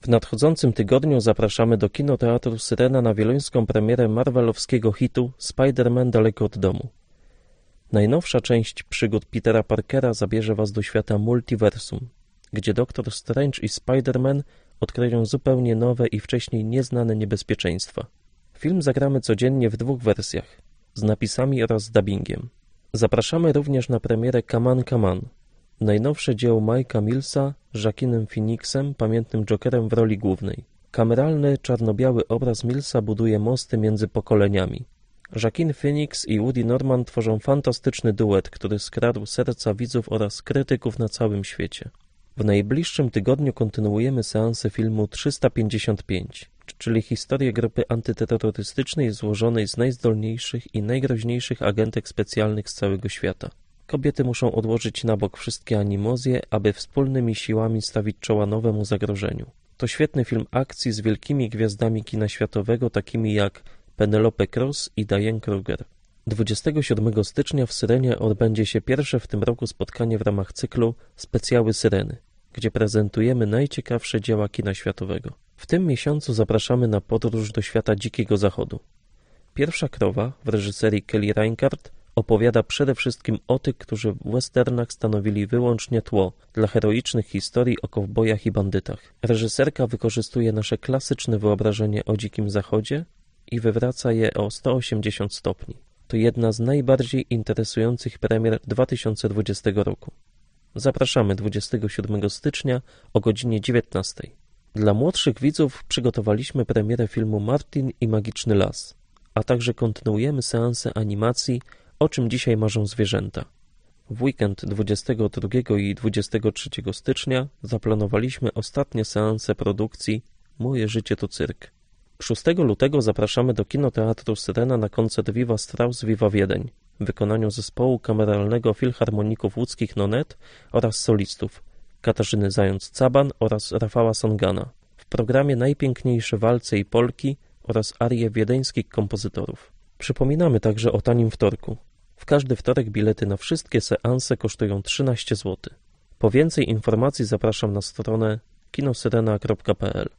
W nadchodzącym tygodniu zapraszamy do kinoteatru Syrena na wieluńską premierę marvelowskiego hitu Spider-Man daleko od domu. Najnowsza część przygód Petera Parkera zabierze Was do świata multiversum, gdzie Doktor Strange i Spider-Man odkryją zupełnie nowe i wcześniej nieznane niebezpieczeństwa. Film zagramy codziennie w 2 wersjach, z napisami oraz z dubbingiem. Zapraszamy również na premierę Come On, Come On, najnowsze dzieło Mike'a Millsa z Joaquinem Phoenixem, pamiętnym Jokerem w roli głównej. Kameralny, czarno-biały obraz Millsa buduje mosty między pokoleniami. Joaquin Phoenix i Woody Norman tworzą fantastyczny duet, który skradł serca widzów oraz krytyków na całym świecie. W najbliższym tygodniu kontynuujemy seansy filmu 355, czyli historię grupy antyterrorystycznej złożonej z najzdolniejszych i najgroźniejszych agentek specjalnych z całego świata. Kobiety muszą odłożyć na bok wszystkie animozje, aby wspólnymi siłami stawić czoła nowemu zagrożeniu. To świetny film akcji z wielkimi gwiazdami kina światowego, takimi jak Penelope Cruz i Diane Kruger. 27 stycznia w Syrenie odbędzie się pierwsze w tym roku spotkanie w ramach cyklu Specjały Syreny, gdzie prezentujemy najciekawsze dzieła kina światowego. W tym miesiącu zapraszamy na podróż do świata Dzikiego Zachodu. Pierwsza krowa w reżyserii Kelly Reichardt opowiada przede wszystkim o tych, którzy w westernach stanowili wyłącznie tło dla heroicznych historii o kowbojach i bandytach. Reżyserka wykorzystuje nasze klasyczne wyobrażenie o Dzikim Zachodzie i wywraca je o 180 stopni. To jedna z najbardziej interesujących premier 2020 roku. Zapraszamy 27 stycznia o godzinie 19. Dla młodszych widzów przygotowaliśmy premierę filmu Martin i Magiczny Las, a także kontynuujemy seanse animacji O czym dzisiaj marzą zwierzęta. W weekend 22 i 23 stycznia zaplanowaliśmy ostatnie seanse produkcji Moje życie to cyrk. 6 lutego zapraszamy do kinoteatru Syrena na koncert Viva Strauss Viva Wiedeń w wykonaniu zespołu kameralnego Filharmoników Łódzkich Nonet oraz solistów Katarzyny Zając-Caban oraz Rafała Songana. W programie najpiękniejsze walce i polki oraz arie wiedeńskich kompozytorów. Przypominamy także o tanim wtorku. W każdy wtorek bilety na wszystkie seanse kosztują 13 zł. Po więcej informacji zapraszam na stronę kinosyrena.pl.